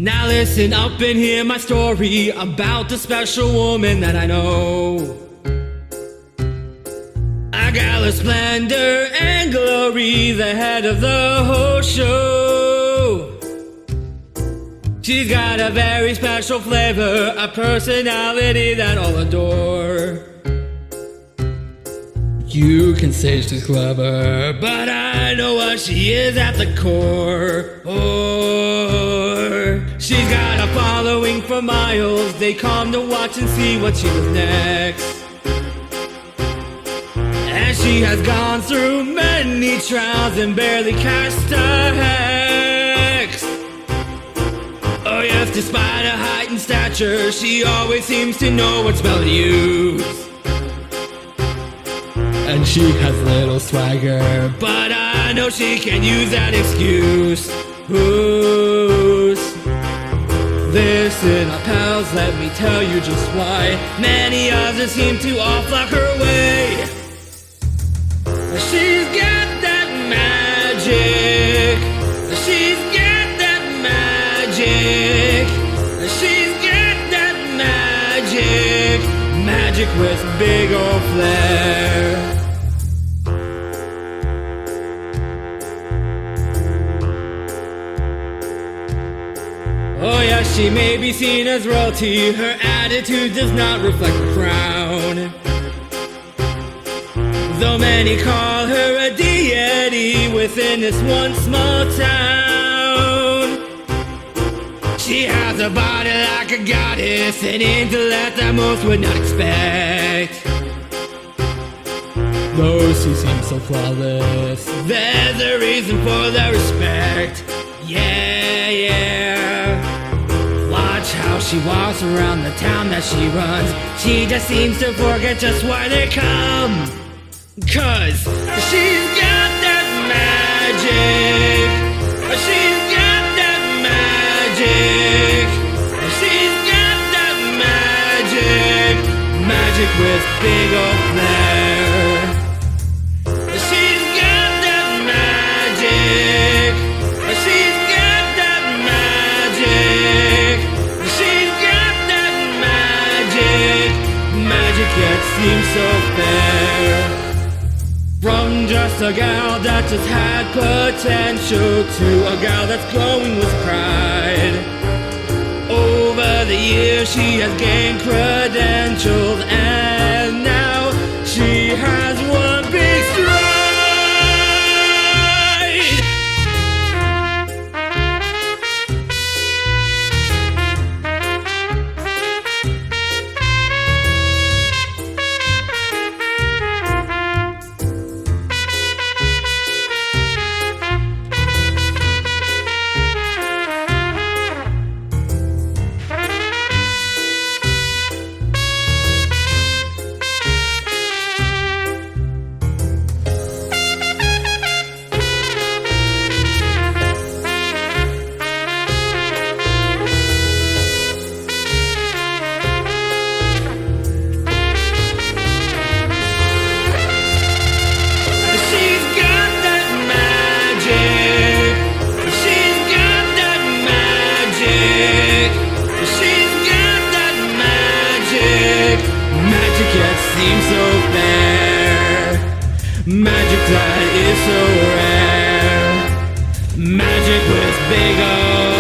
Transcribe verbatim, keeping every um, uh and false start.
Now listen up and hear my story about the special woman that I know. A gal of splendor and glory, the head of the whole show. She's got a very special flavor, a personality that all adore. You can say she's clever, but I know what she is at the core. Or she's got a following for miles. They come to watch and see what she does next. And she has gone through many trials and barely cast a hex. Oh yes, despite her height and stature, she always seems to know what spell to use. And she has little swagger, but I know she can use that excuse. Who's listen up, pals, let me tell you just why many others seem to all flock her way. She's got that magic. She's got that magic. She's got that magic. Magic with big old flair. Oh yeah, she may be seen as royalty. Her attitude does not reflect the crown. Though many call her a deity within this one small town. She has a body like a goddess, an intellect that most would not expect. Those who seem so flawless, there's a reason for their respect. Yeah, yeah. Watch how she walks around the town that she runs. She just seems to forget just why they come. Cause she's got that magic. She's got that magic. She's got that magic. Magic with big old flair. She's got that magic. She's got that magic. She's got that magic. Magic yet seems so fair. From just a gal that just had potential to a gal that's glowing with pride. Over the years she has gained credentials, and now she has one big stride. Yet seems so fair. Magic that is so rare. Magic with big O.